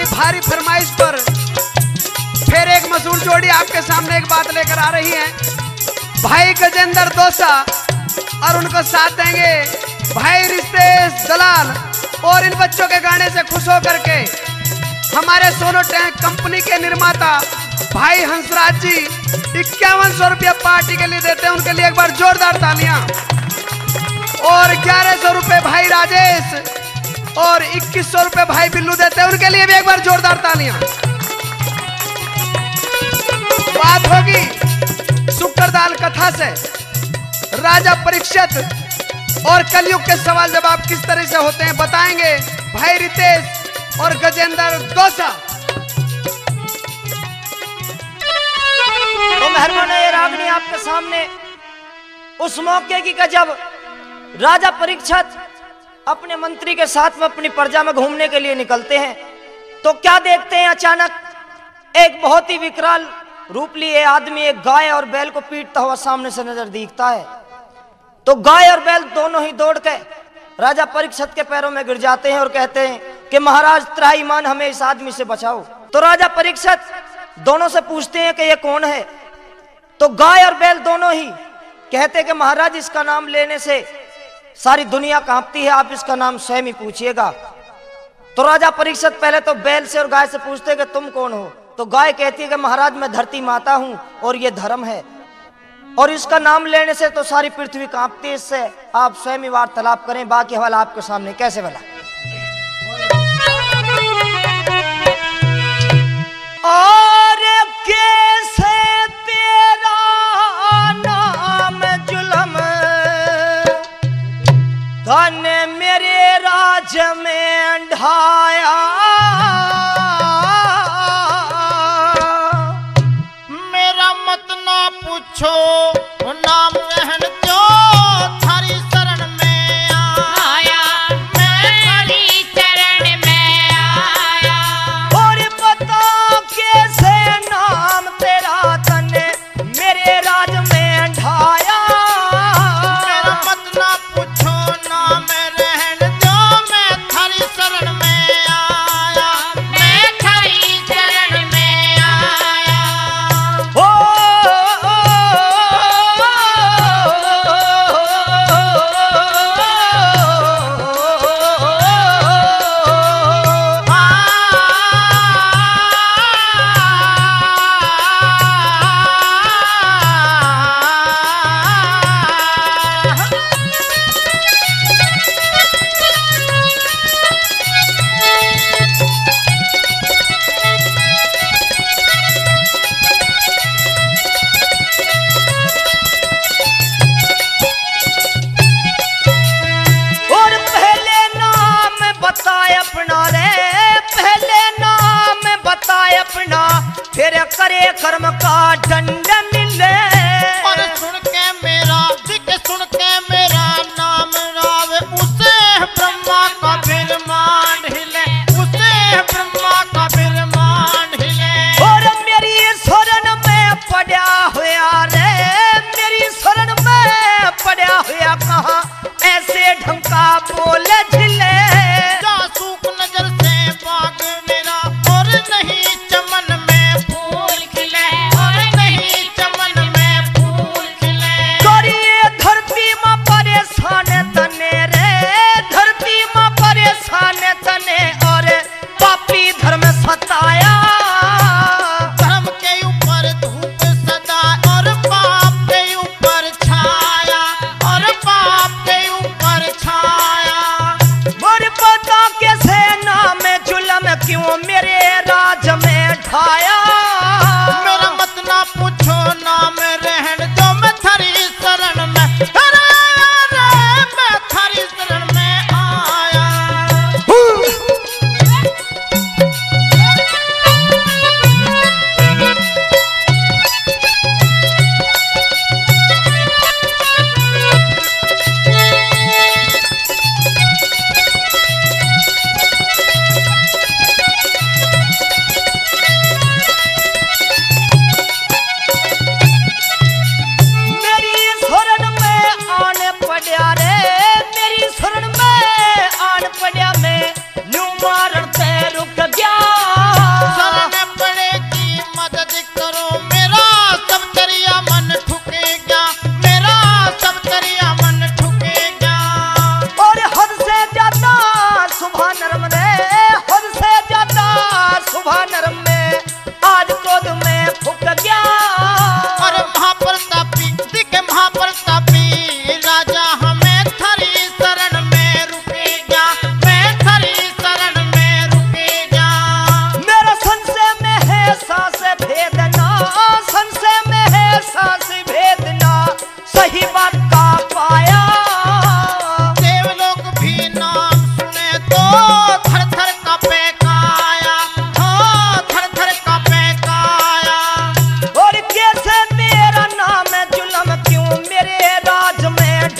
की भारी फरमाइश पर फिर एक मशहूर जोड़ी आपके सामने एक बात लेकर आ रही है। भाई गजेंद्र दोसा और उनको साथ देंगे भाई रितेश दलाल। और इन बच्चों के गाने से खुश होकर के हमारे सोनो टैंक कंपनी के निर्माता भाई हंसराज जी 5100 रुपया पार्टी के लिए देते हैं, उनके लिए एक बार जोरदार तालियां। और 1100 रुपये भाई राजेश और 2100 रुपये भाई बिल्लू देते हैं, उनके लिए भी एक बार जोरदार तालियां। बात होगी शुक्रदाल कथा से राजा परीक्षित और कलयुग के सवाल जवाब किस तरह से होते हैं बताएंगे भाई रितेश और गजेंद्र दोसा। तो मेहरबान रागनी आपके सामने उस मौके की कि जब राजा परीक्षित अपने मंत्री के साथ में अपनी प्रजा में घूमने के लिए निकलते हैं तो क्या देखते हैं, अचानक एक बहुत ही विकराल रूप लिए आदमी एक गाय और बैल को पीटता हुआ सामने से नजर दिखता है। तो गाय और बैल दोनों ही दौड़ के राजा परीक्षित के पैरों में गिर जाते हैं और कहते हैं कि महाराज त्राईमान हमें इस आदमी से बचाओ। तो राजा परीक्षित दोनों से पूछते हैं कि ये कौन है। तो गाय और बैल दोनों ही कहते हैं कि महाराज इसका नाम लेने से सारी दुनिया कांपती है, आप इसका नाम स्वयं ही पूछिएगा। तो राजा परीक्षित पहले तो बैल से और गाय से पूछते हैं कि तुम कौन हो। तो गाय कहती है कि महाराज मैं धरती माता हूं और ये धर्म है और इसका नाम लेने से तो सारी पृथ्वी कांपती है, इससे आप स्वयं ही वार्तालाप करें, बाकी हवाला आपके सामने। कैसे भला? और कैसे तेरा नाम जुल्म धन मेरे राज में ढाया, मेरा मत ना पूछो नाम रहन जो थारी शरण में आया, मैं थारी शरण में आया। और बता कैसे नाम तेरा तने मेरे राज में ढाया, मेरा मत ना पूछो नाम रहन जो मैं थारी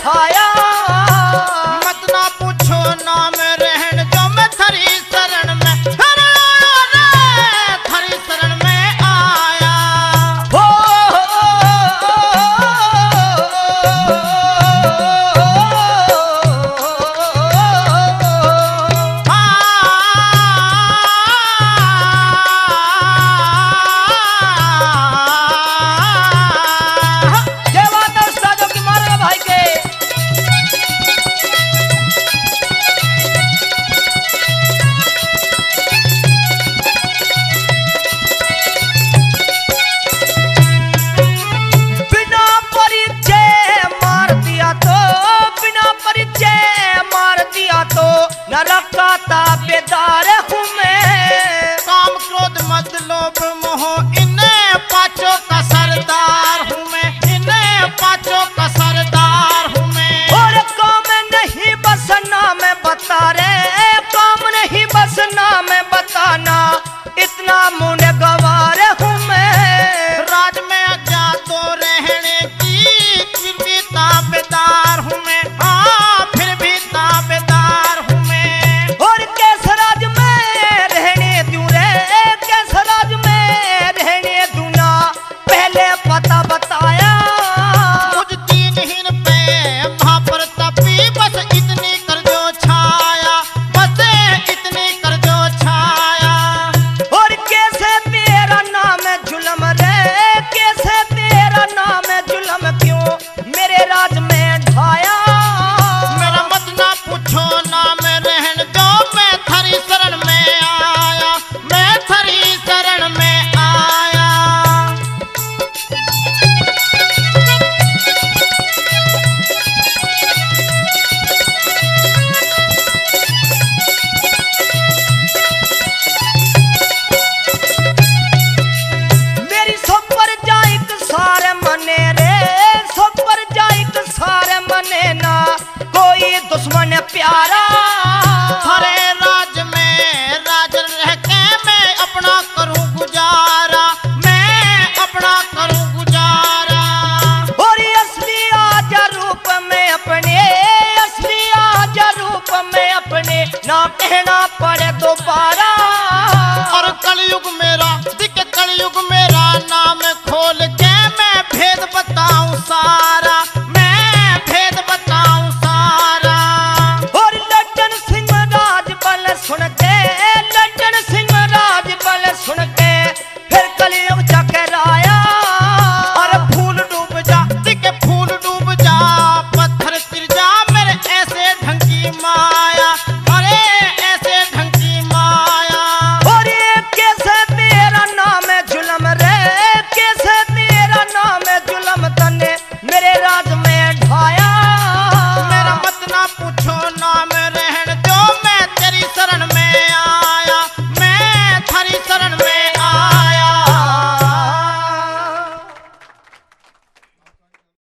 ढाया। मत ना पूछो नाम रहन जो मैं थारी शरण में रे थारी शरण में आया। हो ये बात है उस्तादों की, मारो भाई के। बिना परिचय मार दिया तो, बिना परिचय मार दिया तो न रखा ताबेदार हूँ मैं। काम क्रोध मद लोभ मोह इन्हें पांचों का सरदार हूँ मैं, इन्हें पांचों का सरदार हूँ मैं। और काम नहीं बस नाम बता रे, काम नहीं बस नाम बताना, इतना मुझे गवार हूँ मैं। राज में अज्ञात तो रहने की फिर भी ताबेदार हूँ मैं, हाँ फिर भी ताबेदार हूँ मैं। और कैस राज में रहने दूं रे, कैस राज में रहने दूं ना, पहले पता बताया। मुझ दीनहीन पे महापर तपी बस इतनी कर जो छाया, बस इतनी कर जो छाया। और कैसे तेरा नाम है जुलम रे, कैसे तेरा नाम है जुलम, क्यों मेरे राज में ढाया। मेरा मत ना पूछो नाम रहन जो मैं थारी शरण में आया, मैं थारी शरण में आया। मेरी सफर जाइक सारे मने रे, सफर जाइक सारे मने ना, कोई दुश्मन प्यार